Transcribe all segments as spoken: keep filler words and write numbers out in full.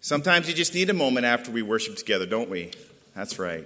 Sometimes you just need a moment after we worship together, don't we? That's right.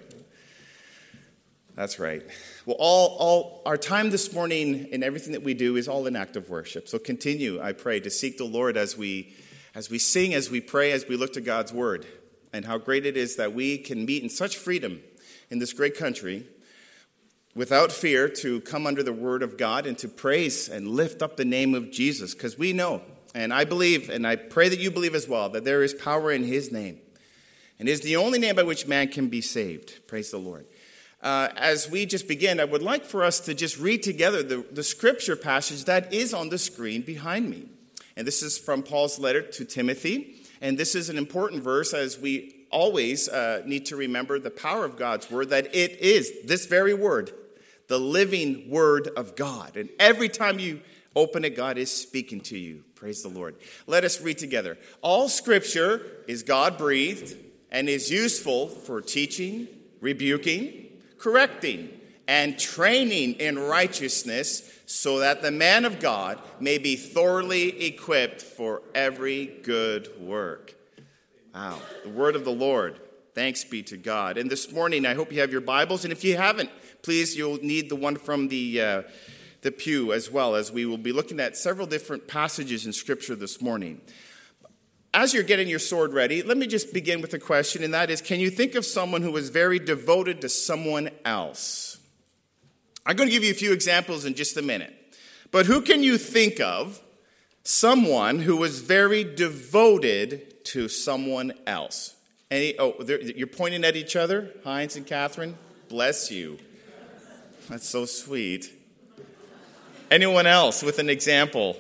That's right. Well, all, all our time this morning and everything that we do is all an act of worship. So continue, I pray, to seek the Lord as we as we sing, as we pray, as we look to God's word. And how great it is that we can meet in such freedom in this great country without fear to come under the word of God and to praise and lift up the name of Jesus. Because we know, and I believe, and I pray that you believe as well, that there is power in his name. And it is the only name by which man can be saved. Praise the Lord. Uh, as we just begin, I would like for us to just read together the, the scripture passage that is on the screen behind me. And this is from Paul's letter to Timothy. And this is an important verse as we always uh, need to remember the power of God's word, that it is this very word, the living word of God. And every time you open it, God is speaking to you. Praise the Lord. Let us read together. All scripture is God-breathed and is useful for teaching, rebuking, correcting, and training in righteousness, so that the man of God may be thoroughly equipped for every good work. Wow, the word of the Lord. Thanks be to God. And this morning, I hope you have your Bibles. And if you haven't, please, you'll need the one from the uh, the pew as well, as we will be looking at several different passages in Scripture this morning. As you're getting your sword ready, let me just begin with a question, and that is, can you think of someone who was very devoted to someone else? I'm going to give you a few examples in just a minute. But who can you think of, someone who was very devoted to someone else? Any? Oh, you're pointing at each other, Heinz and Catherine? Bless you. That's so sweet. Anyone else with an example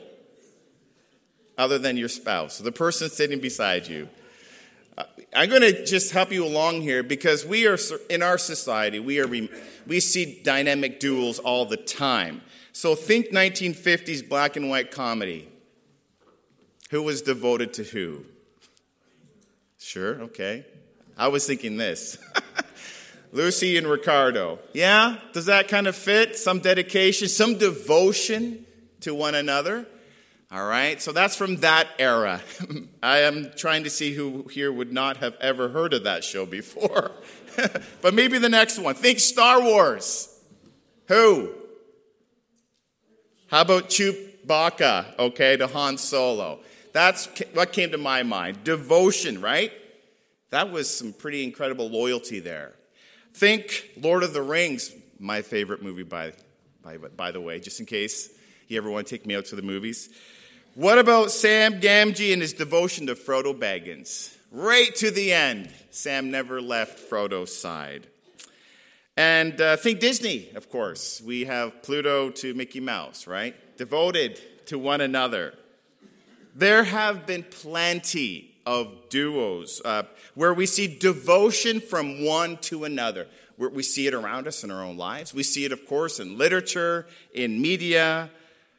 other than your spouse, the person sitting beside you? Uh, I'm going to just help you along here because we are in our society, we are we see dynamic duels all the time. So think nineteen fifties black and white comedy. Who was devoted to who? Sure, okay. I was thinking this. Lucy and Ricardo. Yeah? Does that kind of fit? Some dedication, some devotion to one another. All right, so that's from that era. I am trying to see who here would not have ever heard of that show before. But maybe the next one. Think Star Wars. Who? How about Chewbacca, okay, to Han Solo? That's what came to my mind. Devotion, right? That was some pretty incredible loyalty there. Think Lord of the Rings, my favorite movie, by, by, by the way, just in case you ever want to take me out to the movies. What about Sam Gamgee and his devotion to Frodo Baggins? Right to the end. Sam never left Frodo's side. And uh, think Disney, of course. We have Pluto to Mickey Mouse, right? Devoted to one another. There have been plenty of duos uh, where we see devotion from one to another. Where we see it around us in our own lives. We see it, of course, in literature, in media.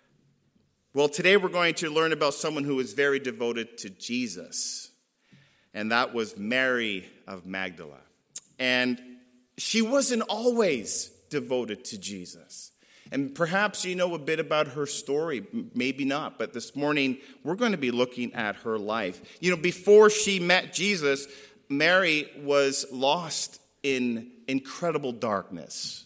Well, today we're going to learn about someone who was very devoted to Jesus. And that was Mary of Magdala. And she wasn't always devoted to Jesus. And perhaps you know a bit about her story, maybe not. But this morning, we're going to be looking at her life. You know, before she met Jesus, Mary was lost in incredible darkness.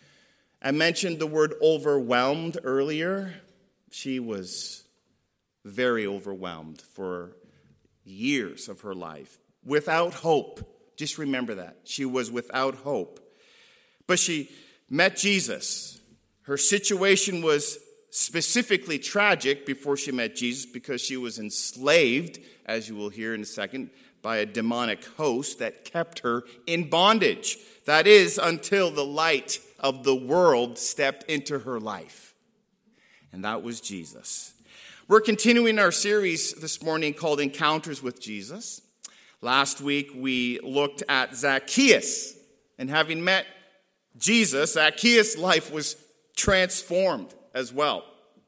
I mentioned the word overwhelmed earlier. She was very overwhelmed for years of her life, without hope. Just remember that. She was without hope. But she met Jesus. Her situation was specifically tragic before she met Jesus because she was enslaved, as you will hear in a second, by a demonic host that kept her in bondage. That is, until the light of the world stepped into her life. And that was Jesus. We're continuing our series this morning called Encounters with Jesus. Last week we looked at Zacchaeus. And having met Jesus, Zacchaeus' life was transformed as well.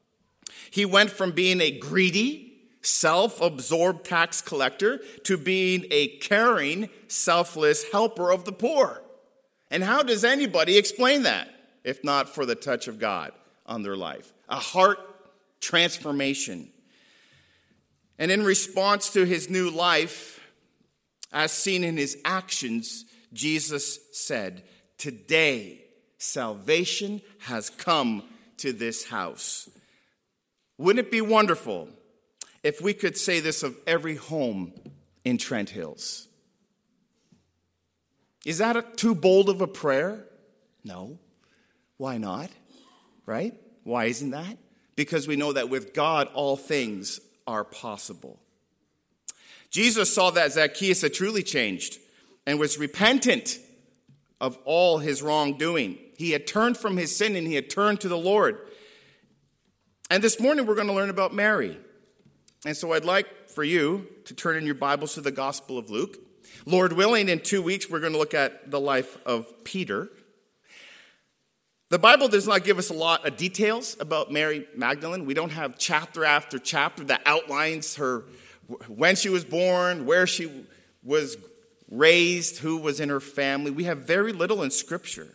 He went from being a greedy, self-absorbed tax collector to being a caring, selfless helper of the poor. And how does anybody explain that, if not for the touch of God on their life? A heart transformation. And in response to his new life, as seen in his actions, Jesus said, "Today salvation has come to this house." Wouldn't it be wonderful if we could say this of every home in Trent Hills? Is that a, too bold of a prayer? No. Why not? Right? Why isn't that? Because we know that with God, all things are possible. Jesus saw that Zacchaeus had truly changed and was repentant of all his wrongdoing. He had turned from his sin and he had turned to the Lord. And this morning we're going to learn about Mary. And so I'd like for you to turn in your Bibles to the Gospel of Luke. Lord willing, in two weeks we're going to look at the life of Peter. The Bible does not give us a lot of details about Mary Magdalene. We don't have chapter after chapter that outlines her, when she was born, where she was raised, who was in her family. We have very little in Scripture.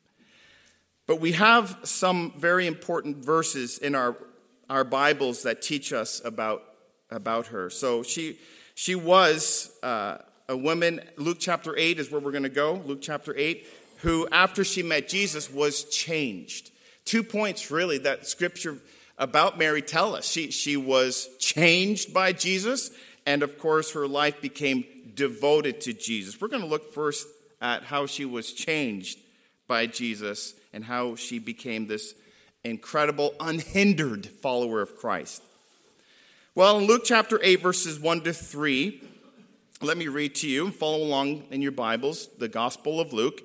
But we have some very important verses in our, our Bibles that teach us about, about her. So she, she was uh, a woman. Luke chapter eight is where we're going to go. Luke chapter eight. Who, after she met Jesus, was changed. Two points, really, that Scripture about Mary tell us. She, she was changed by Jesus, and, of course, her life became devoted to Jesus. We're going to look first at how she was changed by Jesus and how she became this incredible, unhindered follower of Christ. Well, in Luke chapter eight, verses one to three, let me read to you and follow along in your Bibles, the Gospel of Luke.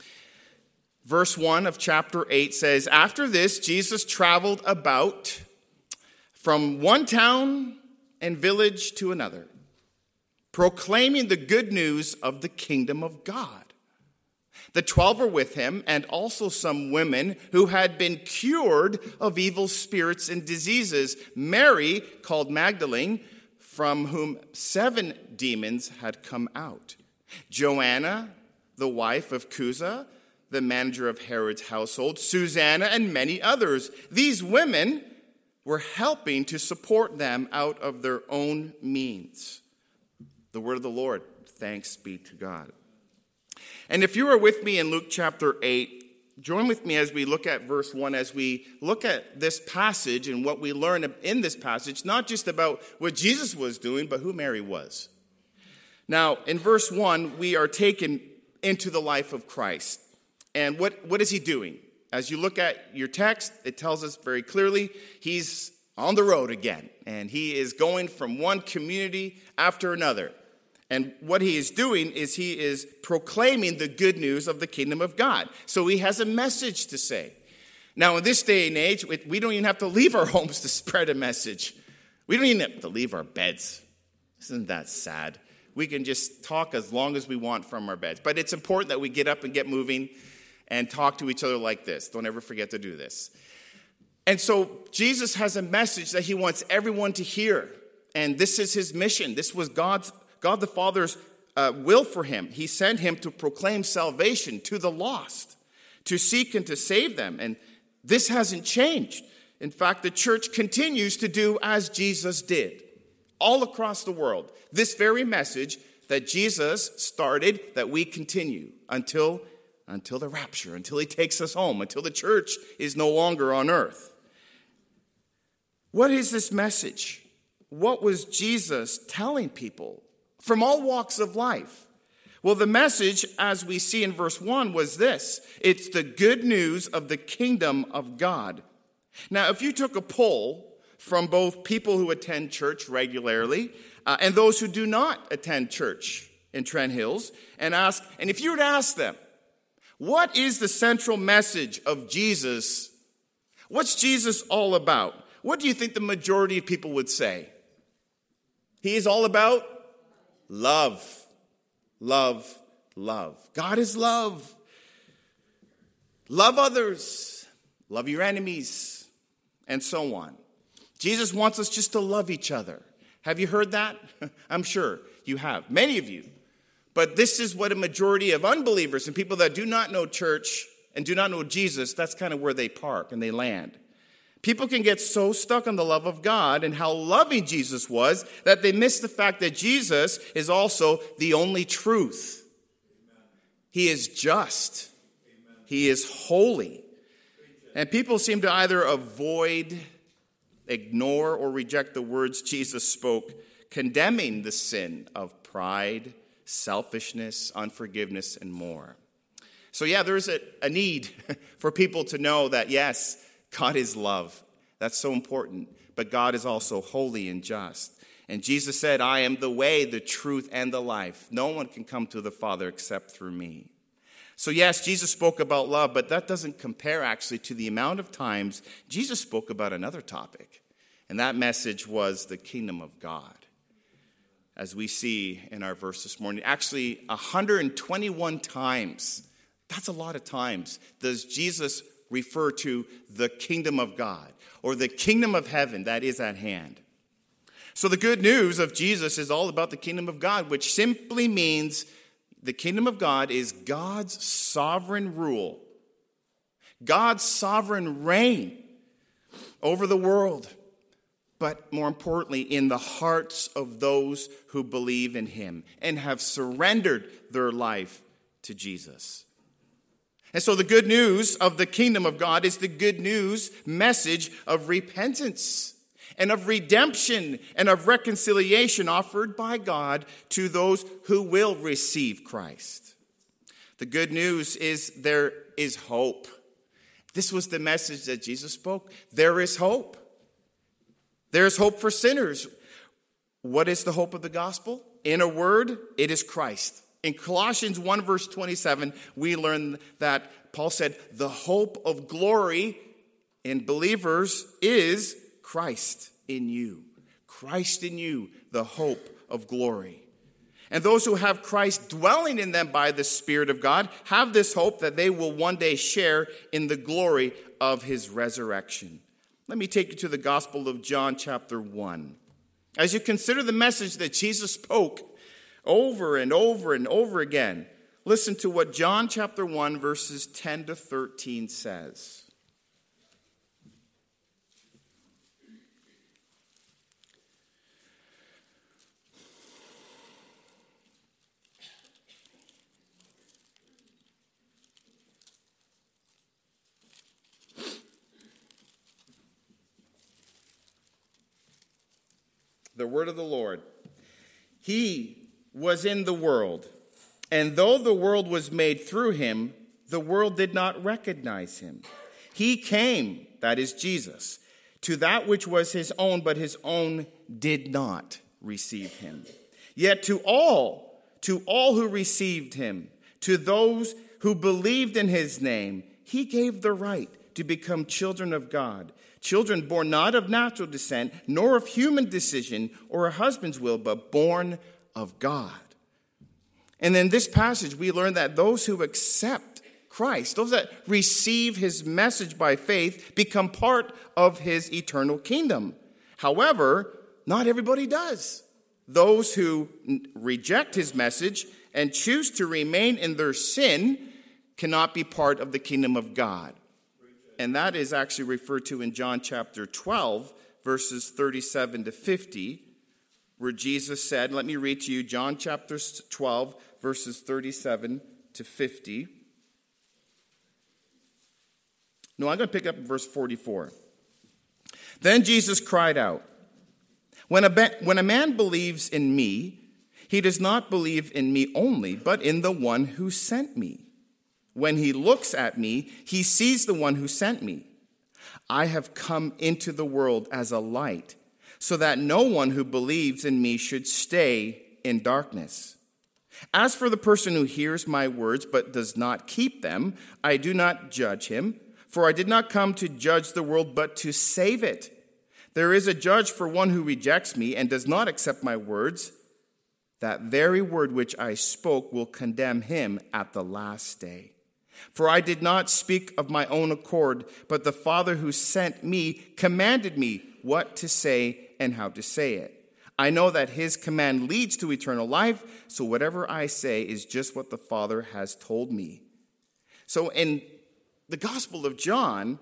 Verse one of chapter eight says, "After this, Jesus traveled about from one town and village to another, proclaiming the good news of the kingdom of God. The twelve were with him, and also some women who had been cured of evil spirits and diseases. Mary, called Magdalene, from whom seven demons had come out. Joanna, the wife of Chuza, the manager of Herod's household, Susanna, and many others. These women were helping to support them out of their own means." The word of the Lord. Thanks be to God. And if you are with me in Luke chapter eight, join with me as we look at verse one, as we look at this passage and what we learn in this passage, not just about what Jesus was doing, but who Mary was. Now, in verse one, we are taken into the life of Christ. And what, what is he doing? As you look at your text, it tells us very clearly he's on the road again. And he is going from one community after another. And what he is doing is he is proclaiming the good news of the kingdom of God. So he has a message to say. Now, in this day and age, we don't even have to leave our homes to spread a message. We don't even have to leave our beds. Isn't that sad? We can just talk as long as we want from our beds. But it's important that we get up and get moving and talk to each other like this. Don't ever forget to do this. And so Jesus has a message that he wants everyone to hear. And this is his mission. This was God's, God the Father's uh, will for him. He sent him to proclaim salvation to the lost, to seek and to save them. And this hasn't changed. In fact, the church continues to do as Jesus did all across the world. This very message that Jesus started, that we continue until Until the rapture, until he takes us home, until the church is no longer on earth. What is this message? What was Jesus telling people from all walks of life? Well, the message, as we see in verse one, was this. It's the good news of the kingdom of God. Now, if you took a poll from both people who attend church regularly uh, and those who do not attend church in Trent Hills, and ask, and if you were to ask them, what is the central message of Jesus? What's Jesus all about? What do you think the majority of people would say? He is all about love. Love, love. God is love. Love others. Love your enemies. And so on. Jesus wants us just to love each other. Have you heard that? I'm sure you have. Many of you. But this is what a majority of unbelievers and people that do not know church and do not know Jesus, that's kind of where they park and they land. People can get so stuck on the love of God and how loving Jesus was that they miss the fact that Jesus is also the only truth. Amen. He is just. Amen. He is holy. And people seem to either avoid, ignore, or reject the words Jesus spoke, condemning the sin of pride, selfishness, unforgiveness, and more. So yeah, there's a, a need for people to know that, yes, God is love. That's so important. But God is also holy and just. And Jesus said, I am the way, the truth, and the life. No one can come to the Father except through me. So yes, Jesus spoke about love, but that doesn't compare actually to the amount of times Jesus spoke about another topic. And that message was the kingdom of God. As we see in our verse this morning, actually one hundred twenty-one times, that's a lot of times, does Jesus refer to the kingdom of God or the kingdom of heaven that is at hand. So the good news of Jesus is all about the kingdom of God, which simply means the kingdom of God is God's sovereign rule, God's sovereign reign over the world, but more importantly, in the hearts of those who believe in him and have surrendered their life to Jesus. And so the good news of the kingdom of God is the good news message of repentance and of redemption and of reconciliation offered by God to those who will receive Christ. The good news is there is hope. This was the message that Jesus spoke. There is hope. There is hope for sinners. What is the hope of the gospel? In a word, it is Christ. In Colossians one verse twenty-seven, we learn that Paul said, the hope of glory in believers is Christ in you. Christ in you, the hope of glory. And those who have Christ dwelling in them by the Spirit of God have this hope that they will one day share in the glory of his resurrection. Let me take you to the Gospel of John chapter one. As you consider the message that Jesus spoke over and over and over again, listen to what John chapter one verses ten to thirteen says. The word of the Lord. He was in the world, and though the world was made through him, the world did not recognize him. He came, that is Jesus, to that which was his own, but his own did not receive him. Yet to all, to all who received him, to those who believed in his name, he gave the right to become children of God. Children born not of natural descent, nor of human decision or a husband's will, but born of God. And in this passage, we learn that those who accept Christ, those that receive his message by faith, become part of his eternal kingdom. However, not everybody does. Those who reject his message and choose to remain in their sin cannot be part of the kingdom of God. And that is actually referred to in John chapter twelve, verses thirty-seven to fifty, where Jesus said, let me read to you John chapter twelve, verses thirty-seven to fifty. No, I'm going to pick up verse forty-four. Then Jesus cried out, when a, be- when a man believes in me, he does not believe in me only, but in the one who sent me. When he looks at me, he sees the one who sent me. I have come into the world as a light, so that no one who believes in me should stay in darkness. As for the person who hears my words but does not keep them, I do not judge him, for I did not come to judge the world but to save it. There is a judge for one who rejects me and does not accept my words. That very word which I spoke will condemn him at the last day. For I did not speak of my own accord, but the Father who sent me commanded me what to say and how to say it. I know that his command leads to eternal life, so whatever I say is just what the Father has told me. So in the Gospel of John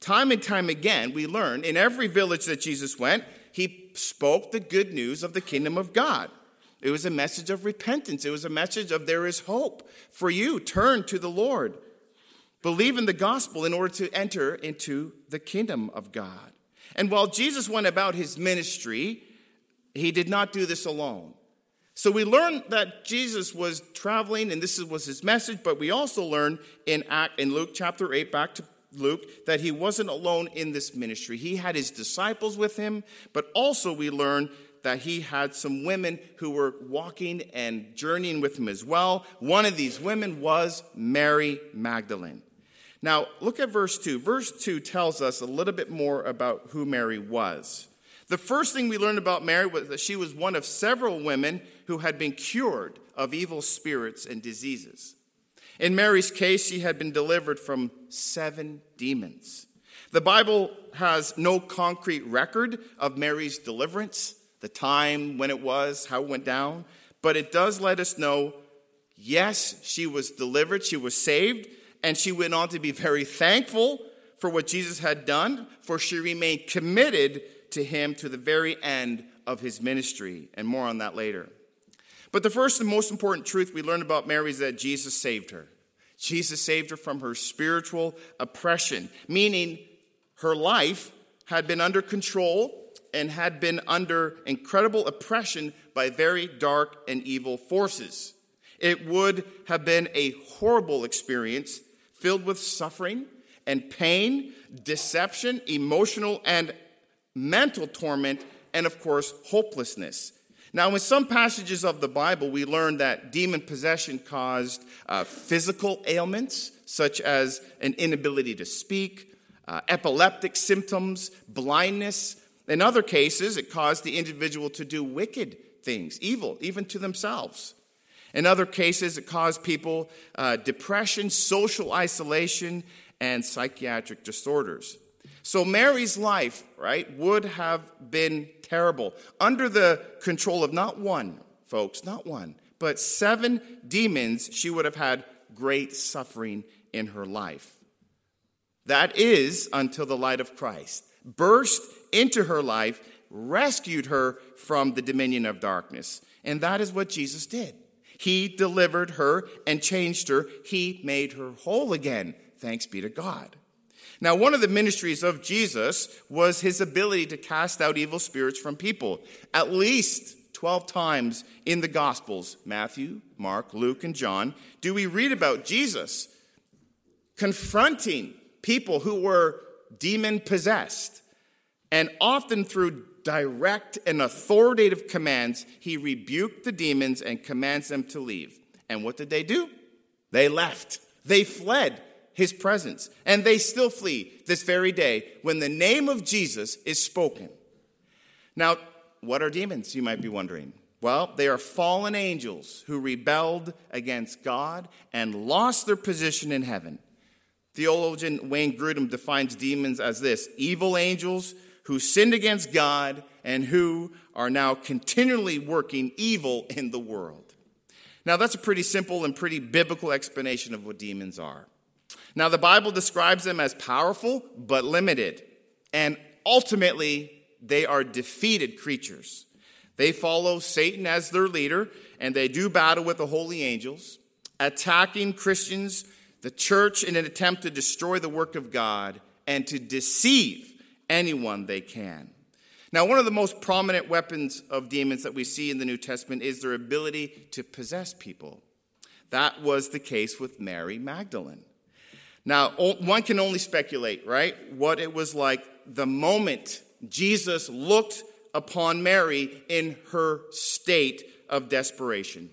Time and time again, we learn in every village that Jesus went, he spoke the good news of the kingdom of God. It was a message of repentance. It was a message of there is hope for you. Turn to the Lord. Believe in the gospel in order to enter into the kingdom of God. And while Jesus went about his ministry, he did not do this alone. So we learn that Jesus was traveling, and this was his message, but we also learn in Act, in Luke chapter eight, back to Luke, that he wasn't alone in this ministry. He had his disciples with him, but also we learn that he had some women who were walking and journeying with him as well. One of these women was Mary Magdalene. Now, look at verse two. Verse two tells us a little bit more about who Mary was. The first thing we learned about Mary was that she was one of several women who had been cured of evil spirits and diseases. In Mary's case, she had been delivered from seven demons. The Bible has no concrete record of Mary's deliverance, the time when it was, how it went down, but it does let us know, yes, she was delivered, she was saved, and she went on to be very thankful for what Jesus had done, for she remained committed to him to the very end of his ministry, and more on that later. But the first and most important truth we learn about Mary is that Jesus saved her. Jesus saved her from her spiritual oppression, meaning her life had been under control and had been under incredible oppression by very dark and evil forces. It would have been a horrible experience filled with suffering and pain, deception, emotional and mental torment, and of course, hopelessness. Now, in some passages of the Bible, we learn that demon possession caused uh, physical ailments, such as an inability to speak, uh, epileptic symptoms, blindness. In other cases, it caused the individual to do wicked things, evil, even to themselves. In other cases, it caused people uh, depression, social isolation, and psychiatric disorders. So Mary's life, right, would have been terrible. Under the control of not one, folks, not one, but seven demons, she would have had great suffering in her life. That is until the light of Christ burst into her life, rescued her from the dominion of darkness. And that is what Jesus did. He delivered her and changed her. He made her whole again. Thanks be to God. Now, one of the ministries of Jesus was his ability to cast out evil spirits from people. At least twelve times in the Gospels, Matthew, Mark, Luke, and John, do we read about Jesus confronting people who were demon-possessed. And often through direct and authoritative commands, he rebuked the demons and commands them to leave. And what did they do? They left. They fled his presence. And they still flee this very day when the name of Jesus is spoken. Now, what are demons, you might be wondering? Well, they are fallen angels who rebelled against God and lost their position in heaven. Theologian Wayne Grudem defines demons as this: evil angels who sinned against God and who are now continually working evil in the world. Now, that's a pretty simple and pretty biblical explanation of what demons are. Now, the Bible describes them as powerful but limited, and ultimately, they are defeated creatures. They follow Satan as their leader, and they do battle with the holy angels, attacking Christians, the church, in an attempt to destroy the work of God and to deceive anyone they can. Now, one of the most prominent weapons of demons that we see in the New Testament is their ability to possess people. That was the case with Mary Magdalene. Now, one can only speculate, right, what it was like the moment Jesus looked upon Mary in her state of desperation.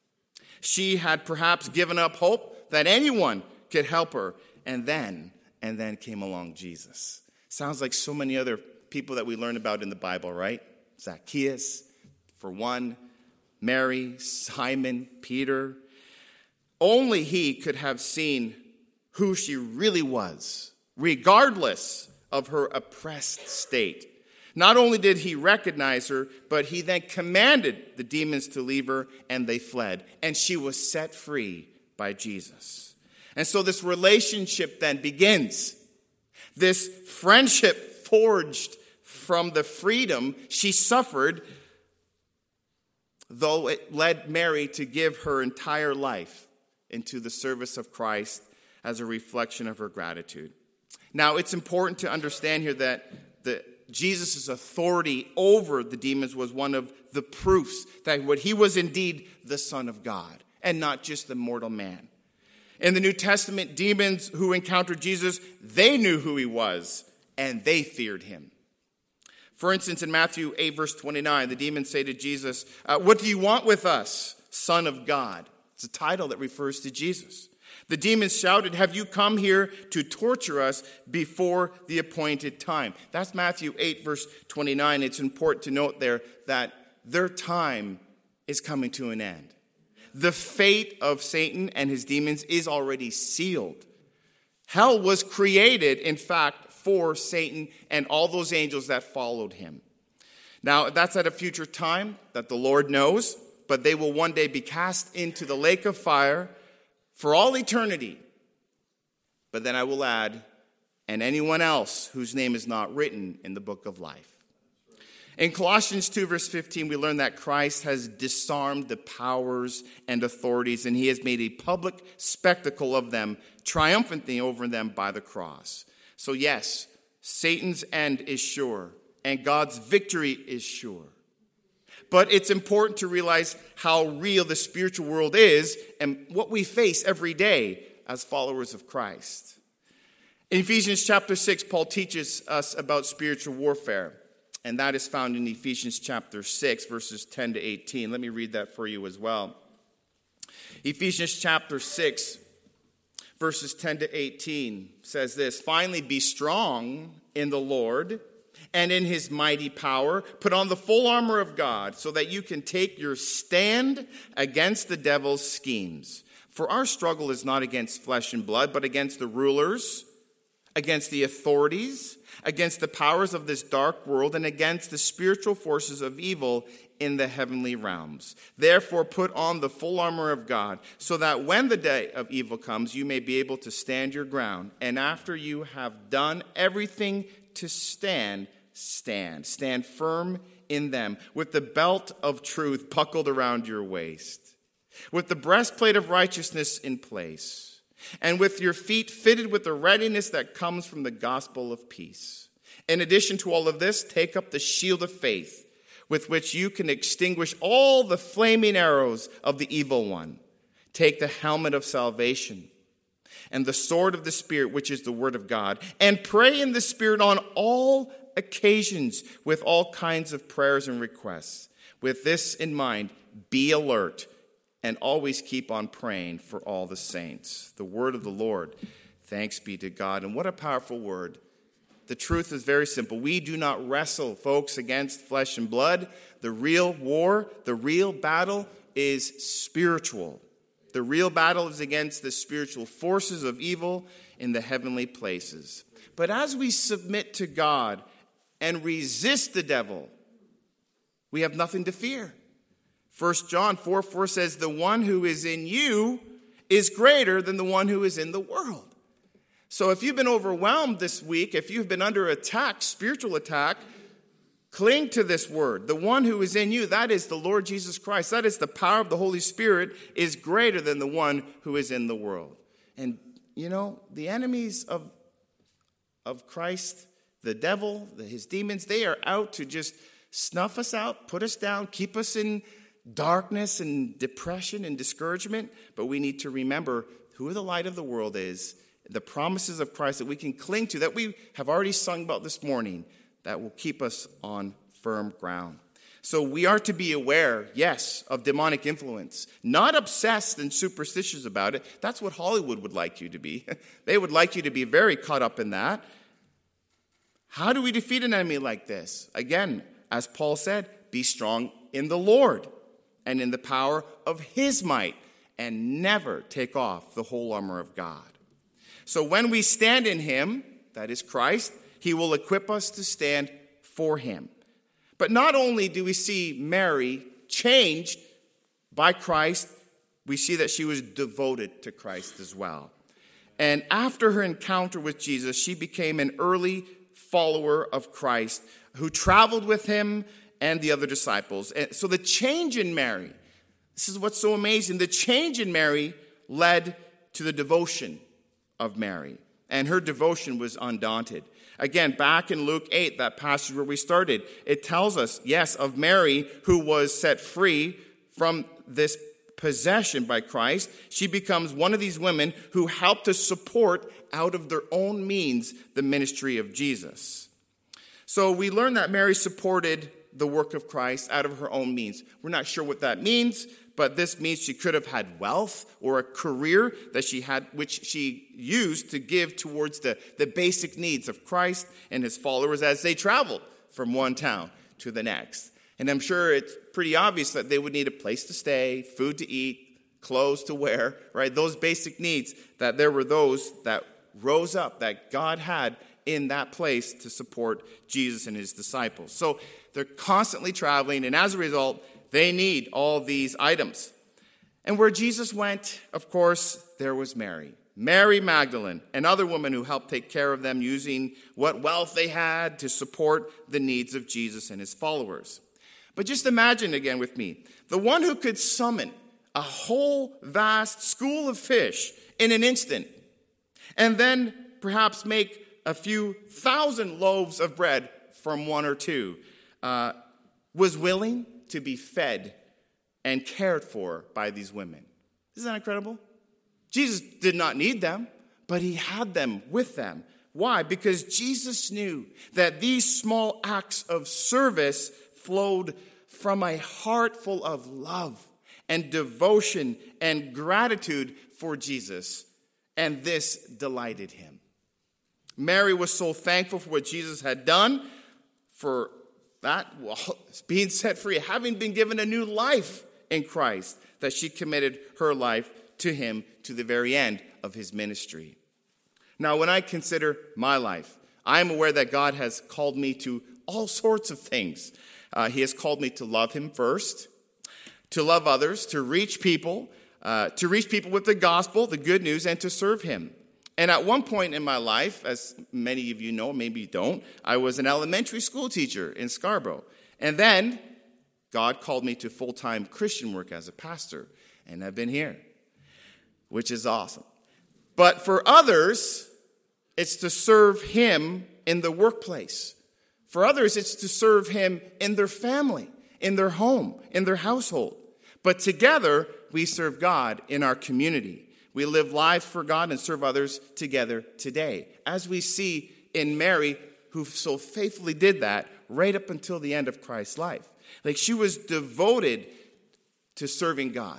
She had perhaps given up hope that anyone could help her, and then, and then came along Jesus. Sounds like so many other people that we learn about in the Bible, right? Zacchaeus, for one, Mary, Simon, Peter. Only he could have seen who she really was, regardless of her oppressed state. Not only did he recognize her, but he then commanded the demons to leave her, and they fled. And she was set free by Jesus. And so this relationship then begins. This friendship forged from the freedom she suffered, though it led Mary to give her entire life into the service of Christ as a reflection of her gratitude. Now, it's important to understand here that the, Jesus' authority over the demons was one of the proofs that what he was indeed the Son of God and not just the mortal man. In the New Testament, demons who encountered Jesus, they knew who he was and they feared him. For instance, in Matthew eight, verse twenty-nine, the demons say to Jesus, uh, "What do you want with us, Son of God?" It's a title that refers to Jesus. The demons shouted, "Have you come here to torture us before the appointed time?" That's Matthew eight, verse twenty-nine. It's important to note there that their time is coming to an end. The fate of Satan and his demons is already sealed. Hell was created, in fact, for Satan and all those angels that followed him. Now, that's at a future time that the Lord knows, but they will one day be cast into the lake of fire for all eternity. But then I will add, and anyone else whose name is not written in the book of life. In Colossians two, verse fifteen, we learn that Christ has disarmed the powers and authorities, and he has made a public spectacle of them, triumphantly over them by the cross. So yes, Satan's end is sure, and God's victory is sure. But it's important to realize how real the spiritual world is and what we face every day as followers of Christ. In Ephesians chapter six, Paul teaches us about spiritual warfare. And that is found in Ephesians chapter six, verses ten to eighteen. Let me read that for you as well. Ephesians chapter six, verses ten to eighteen says this: "Finally, be strong in the Lord and in his mighty power. Put on the full armor of God so that you can take your stand against the devil's schemes. For our struggle is not against flesh and blood, but against the rulers, against the authorities, against the powers of this dark world, and against the spiritual forces of evil in the heavenly realms. Therefore, put on the full armor of God, so that when the day of evil comes, you may be able to stand your ground. And after you have done everything to stand, stand. Stand firm in them, with the belt of truth buckled around your waist, with the breastplate of righteousness in place, and with your feet fitted with the readiness that comes from the gospel of peace. In addition to all of this, take up the shield of faith, with which you can extinguish all the flaming arrows of the evil one. Take the helmet of salvation and the sword of the Spirit, which is the word of God, and pray in the Spirit on all occasions with all kinds of prayers and requests. With this in mind, be alert and always keep on praying for all the saints." The word of the Lord. Thanks be to God. And what a powerful word. The truth is very simple. We do not wrestle, folks, against flesh and blood. The real war, the real battle is spiritual. The real battle is against the spiritual forces of evil in the heavenly places. But as we submit to God and resist the devil, we have nothing to fear. First John four four says, "The one who is in you is greater than the one who is in the world." So if you've been overwhelmed this week, if you've been under attack, spiritual attack, cling to this word. The one who is in you, that is the Lord Jesus Christ. That is the power of the Holy Spirit, is greater than the one who is in the world. And, you know, the enemies of, of Christ, the devil, the, his demons, they are out to just snuff us out, put us down, keep us in darkness and depression and discouragement. But we need to remember who the light of the world is, the promises of Christ that we can cling to, that we have already sung about this morning, that will keep us on firm ground. So we are to be aware, yes, of demonic influence, not obsessed and superstitious about it. That's what Hollywood would like you to be. They would like you to be very caught up in that. How do we defeat an enemy like this? Again, as Paul said, be strong in the Lord and in the power of his might, and never take off the whole armor of God. So when we stand in him, that is Christ, he will equip us to stand for him. But not only do we see Mary changed by Christ, we see that she was devoted to Christ as well. And after her encounter with Jesus, she became an early follower of Christ who traveled with him and the other disciples. And so the change in Mary, this is what's so amazing. The change in Mary led to the devotion of Mary. And her devotion was undaunted. Again, back in Luke eight, that passage where we started, it tells us, yes, of Mary who was set free from this possession by Christ. She becomes one of these women who helped to support out of their own means the ministry of Jesus. So we learn that Mary supported the work of Christ out of her own means. We're not sure what that means, but this means she could have had wealth or a career that she had, which she used to give towards the, the basic needs of Christ and his followers as they traveled from one town to the next. And I'm sure it's pretty obvious that they would need a place to stay, food to eat, clothes to wear, right? Those basic needs, that there were those that rose up, that God had in that place to support Jesus and his disciples. So they're constantly traveling, and as a result, they need all these items. And where Jesus went, of course, there was Mary. Mary Magdalene, another woman who helped take care of them using what wealth they had to support the needs of Jesus and his followers. But just imagine again with me, the one who could summon a whole vast school of fish in an instant, and then perhaps make a few thousand loaves of bread from one or two, uh, was willing to be fed and cared for by these women. Isn't that incredible? Jesus did not need them, but he had them with them. Why? Because Jesus knew that these small acts of service flowed from a heart full of love and devotion and gratitude for Jesus, and this delighted him. Mary was so thankful for what Jesus had done, for that, well, being set free, having been given a new life in Christ, that she committed her life to him to the very end of his ministry. Now, when I consider my life, I am aware that God has called me to all sorts of things. Uh, he has called me to love him first, to love others, to reach people, uh, to reach people with the gospel, the good news, and to serve him. And at one point in my life, as many of you know, maybe you don't, I was an elementary school teacher in Scarborough. And then God called me to full-time Christian work as a pastor. And I've been here, which is awesome. But for others, it's to serve him in the workplace. For others, it's to serve him in their family, in their home, in their household. But together, we serve God in our community. We live lives for God and serve others together today, as we see in Mary, who so faithfully did that right up until the end of Christ's life. Like, she was devoted to serving God,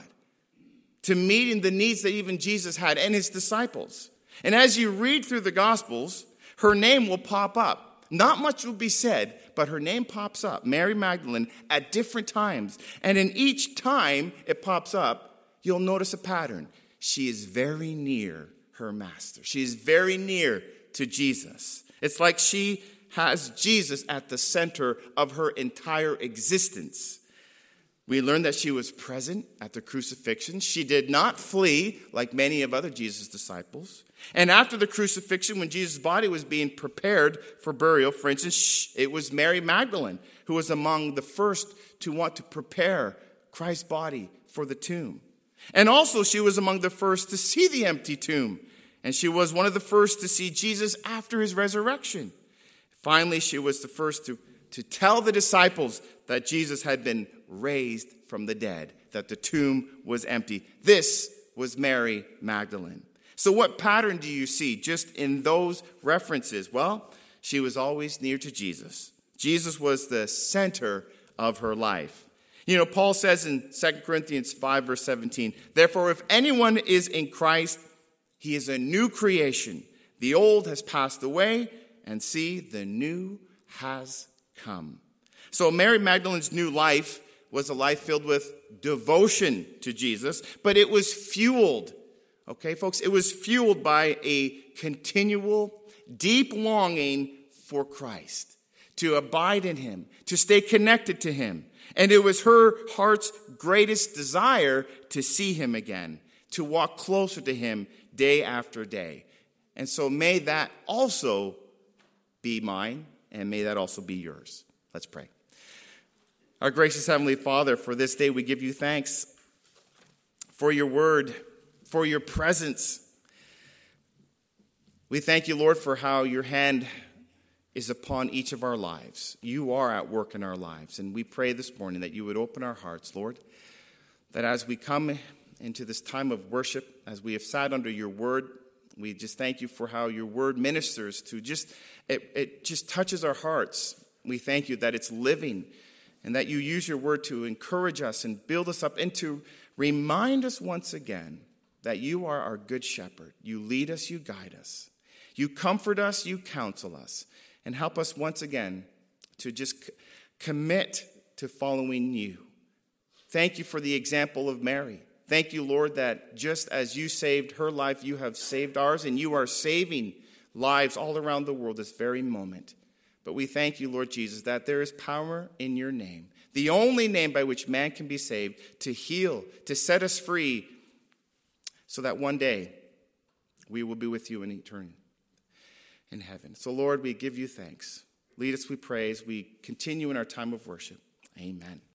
to meeting the needs that even Jesus had and his disciples. And as you read through the Gospels, her name will pop up. Not much will be said, but her name pops up, Mary Magdalene, at different times. And in each time it pops up, you'll notice a pattern. She is very near her master. She is very near to Jesus. It's like she has Jesus at the center of her entire existence. We learn that she was present at the crucifixion. She did not flee like many of other Jesus' disciples. And after the crucifixion, when Jesus' body was being prepared for burial, for instance, it was Mary Magdalene who was among the first to want to prepare Christ's body for the tomb. And also, she was among the first to see the empty tomb. And she was one of the first to see Jesus after his resurrection. Finally, she was the first to, to tell the disciples that Jesus had been raised from the dead, that the tomb was empty. This was Mary Magdalene. So what pattern do you see just in those references? Well, she was always near to Jesus. Jesus was the center of her life. You know, Paul says in Second Corinthians five, verse seventeen, therefore, if anyone is in Christ, he is a new creation. The old has passed away, and see, the new has come. So Mary Magdalene's new life was a life filled with devotion to Jesus, but it was fueled, okay, folks, it was fueled by a continual, deep longing for Christ, to abide in him, to stay connected to him. And it was her heart's greatest desire to see him again, to walk closer to him day after day. And so may that also be mine, and may that also be yours. Let's pray. Our gracious Heavenly Father, for this day we give you thanks for your word, for your presence. We thank you, Lord, for how your hand is upon each of our lives. You are at work in our lives. And we pray this morning that you would open our hearts, Lord, that as we come into this time of worship, as we have sat under your word, we just thank you for how your word ministers to just, it, it just touches our hearts. We thank you that it's living and that you use your word to encourage us and build us up and to remind us once again that you are our good shepherd. You lead us, you guide us. You comfort us, you counsel us. And help us once again to just c- commit to following you. Thank you for the example of Mary. Thank you, Lord, that just as you saved her life, you have saved ours, and you are saving lives all around the world this very moment. But we thank you, Lord Jesus, that there is power in your name, the only name by which man can be saved, to heal, to set us free, so that one day we will be with you in eternity. In heaven. So, Lord, we give you thanks. Lead us, we praise. We continue in our time of worship. Amen.